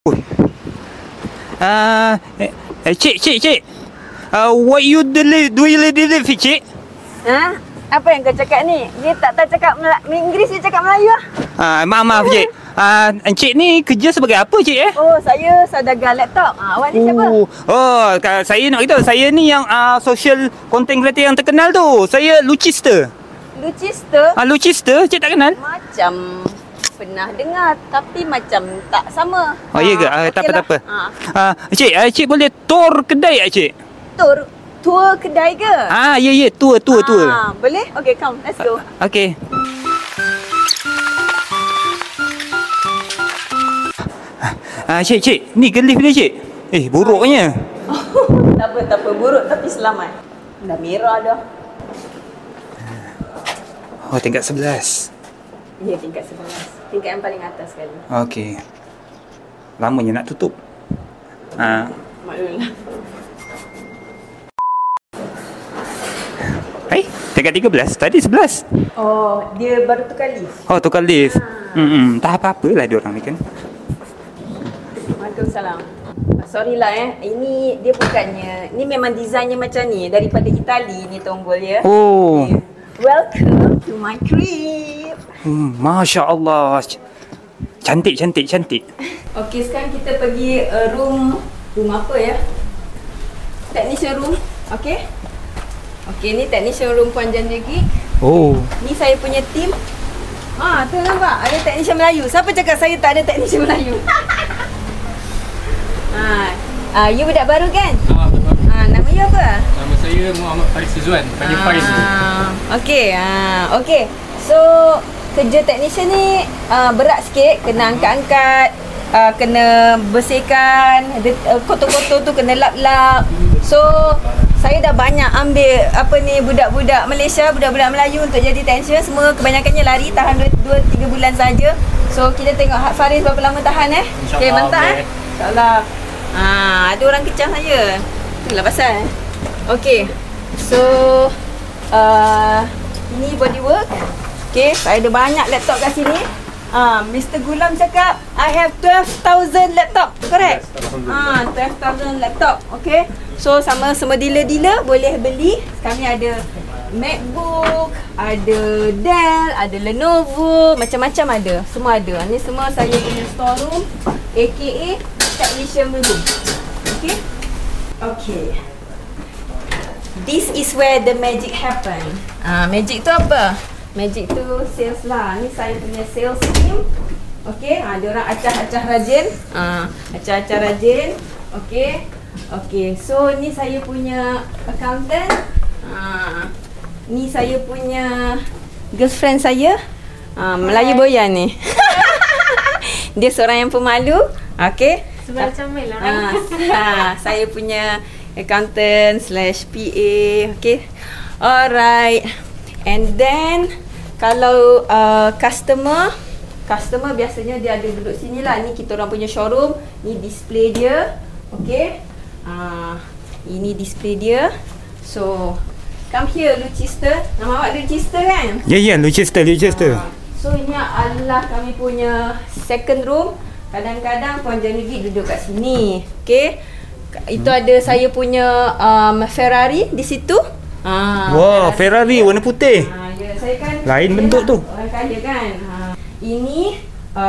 Cik. What you do you deliver, cik? Ha? Apa yang kau cakap ni? Dia tak tahu cakap Inggeris, dia cakap Melayu lah. Maaf cik. Encik ni kerja sebagai apa, cik eh? Oh, saya saudagar laptop. Awak ni siapa? Saya nak beritahu, saya ni yang social content creator yang terkenal tu. Saya Lucister. Lucister? Lucister, cik tak kenal? Macam pernah dengar, tapi macam tak sama. Ya ke? Tak apa. Cik boleh tour kedai tak, cik? Tour kedai ke? Ya, tour. Boleh? Okay, come, let's go. Okay. Cik, ni ke lift dia, cik? Buruknya. Tak apa, buruk tapi selamat. Dah merah dah. Tingkat 11. Ya, tingkat 11. Tingkat yang paling atas sekali. Okey. Lamanya nak tutup. Maklumlah. Tingkat 13. Tadi 11. Oh, dia baru tukar lift. Tukar lift. Tak apa-apalah diorang ni kan. Waalaikumsalam. Sorry lah ini dia bukannya, ni memang desainnya macam ni, daripada Itali ni tombol ya. Oh. Okay. Welcome to my crib. Masya Allah. Cantik. Okey, sekarang kita pergi room apa ya? Technician room. Okey, ni technician room Puan Janjagi. Ni saya punya team. Tu nampak ada technician Melayu. Siapa cakap saya tak ada technician Melayu? You budak baru kan? Betul. Nama you apa? Nama saya Muhammad Faris Suzuan, panggil Faris. Okey. So, kerja technician ni berat sikit, kena angkat-angkat, kena bersihkan, kotor-kotor tu kena lap-lap. So, saya dah banyak ambil budak-budak Malaysia, budak-budak Melayu untuk jadi technician. Semua kebanyakannya lari, tahan 2-3 bulan saja. So, kita tengok Faris berapa lama tahan Okey, mantap InsyaAllah. Ada orang kecam saya. Itulah pasal. Okey. So, ini bodywork. Okey, saya ada banyak laptop kat sini. Mr. Gulam cakap I have 12,000 laptop. Correct? 12,000 laptop. Okey. So, sama semua dealer-dealer boleh beli. Kami ada MacBook, ada Dell, ada Lenovo, macam-macam ada. Semua ada. Ni semua saya punya storeroom, aka technician room. Okay. This is where the magic happen. Magic tu apa? Magic tu sales lah. Ni saya punya sales team. Okay, diorang acah-acah rajin. Acah-acah rajin. Okay, so ni saya punya accountant. Ni saya punya girlfriend saya. Melayu boyan ni. Dia seorang yang pemalu. Okay. Sebab comel lah. Saya punya accountant / PA. Okay. Alright. And then kalau customer biasanya dia ada duduk sini lah. Ni kita orang punya showroom. Ni display dia. Okay. Ini display dia. So come here, Lucister. Nama awak Lucister kan? Ya, Lucister. So ini adalah kami punya second room. Kadang-kadang Puan Janjagi duduk kat sini. Okay. Itu ada saya punya Ferrari di situ. Wah, Ferrari warna putih. Ya, saya kan lain bentuk tu. Orang kaya kan. Ini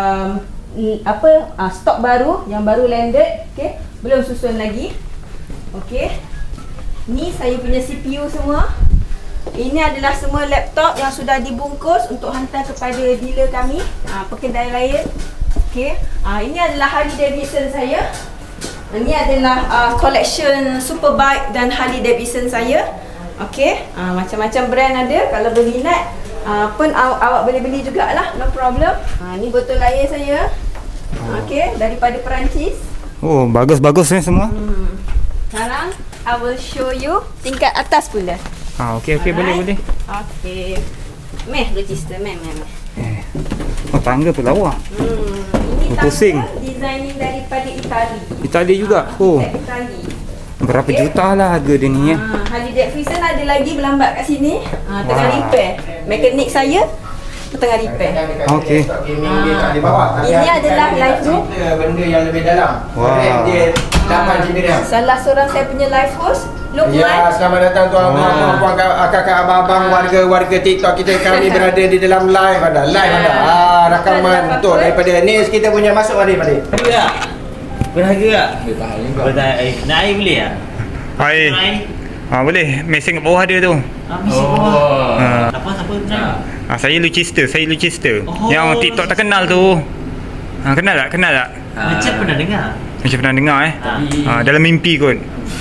stok baru yang baru landed. Okay. Belum susun lagi. Okay. Ni saya punya CPU semua. Ini adalah semua laptop yang sudah dibungkus untuk hantar kepada dealer kami, pekedai lain. Okay. Ini adalah Harley Davidson saya. Ini adalah collection Superbike dan Harley Davidson saya. Okay. Macam-macam brand ada. Kalau berminat pun awak boleh beli jugalah. No problem. Ni botol air saya. Okay. Daripada Perancis. Bagus-bagus ni semua. Sekarang I will show you tingkat atas pula. Okey, boleh. Okey. Register, meh. Tangga pun lawa. Ini pusing. Designing daripada Itali. Itali juga. Itali. Berapa juta lah harga dia ni Harley Davidson ada lagi berlambat kat sini. Tengah repair. Mekanik saya tengah repair. Okey. Ini adalah live room. Benda yang lebih dalam. Wah. Dia 8 GB RAM. Salah seorang saya punya live host, Lokman. Ya, selamat datang tuan-tuan, puan, kakak, abang-abang, warga-warga TikTok kita. Kami berada di dalam live ada. Rakaman untuk daripada Nis kita punya masuk hari pada. Berharga tak? Berharga. Nak air boleh tak? Air. Boleh. Mesin kat bawah dia tu. Mesti bawah. Siapa nak? Saya Lucister. Oh. Yang TikTok terkenal tu. Kenal tak? Macam pernah dengar. Macam pernah dengar dalam mimpi kot.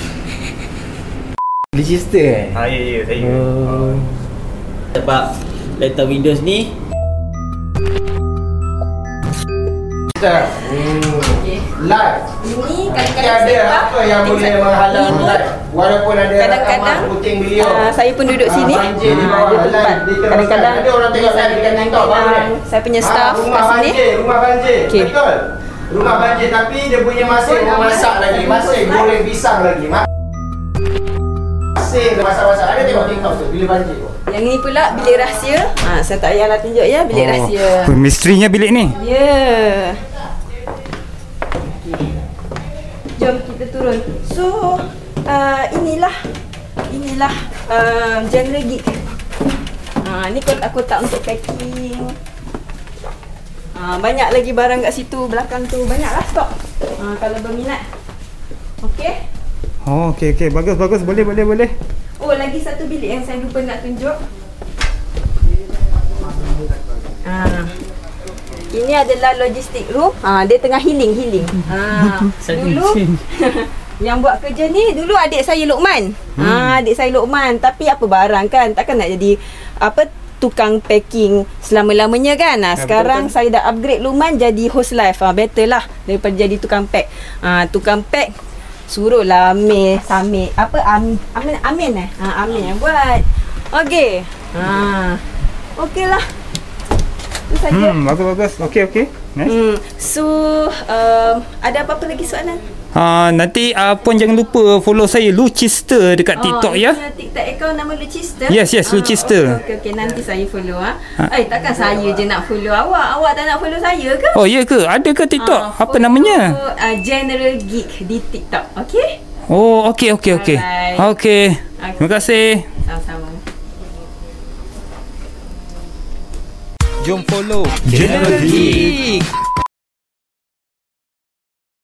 Leicester Ya, saya. Sebab laptop Windows ni live. Ini Ada kadang-kadang apa yang boleh menghalang Ini pun live? Walaupun ada kadang-kadang rakaman puting beliau. saya pun duduk sini. Banjir di bawah Dia live tempat. diteruskan. Kadang-kadang Ada orang tengok live dekat TikTok baru ni. saya punya staff rumah kat sini. Rumah banjir. Okey. Betul. Rumah banjir tapi dia punya masih memasak lagi. Masih goreng pisang lagi. Masih masak-masak. Ada tengok TikTok tu bila banjir tu. Yang ni pula bilik rahsia. Saya tak payahlah tunjuk ya bilik rahsia. Misterinya bilik ni. Ya. Jom kita turun. So, inilah General Geek. Ni kotak-kotak untuk packing. Banyak lagi barang kat situ, belakang tu banyaklah stok. Kalau berminat. Okey. Okey. Bagus. Boleh. Oh, lagi satu bilik yang saya lupa nak tunjuk. Ini adalah logistik room. Dia tengah healing. Dulu yang buat kerja ni dulu adik saya Lokman. Adik saya Lokman, tapi apa barang kan, takkan nak jadi tukang packing selama-lamanya kan. Sekarang betul. Saya dah upgrade Lokman jadi host live. Better lah daripada jadi tukang pack. Tukang pack suruhlah Amin yang buat. Okey. Okey lah. Itu saja. Bagus. Okey. Nice. So, ada apa-apa lagi soalan? Nanti puan jangan lupa follow saya Lucister dekat TikTok ya. TikTok account nama Lucister. Yes, Lucister. Okey, nanti saya follow takkan saya je nak follow awak. Awak tak nak follow saya ke? Oh, ya ke? Ada ke TikTok? Apa namanya? General Geek di TikTok. Okey? Oh, okey. Okey. Terima kasih. Sama-sama. Jom follow General Geek.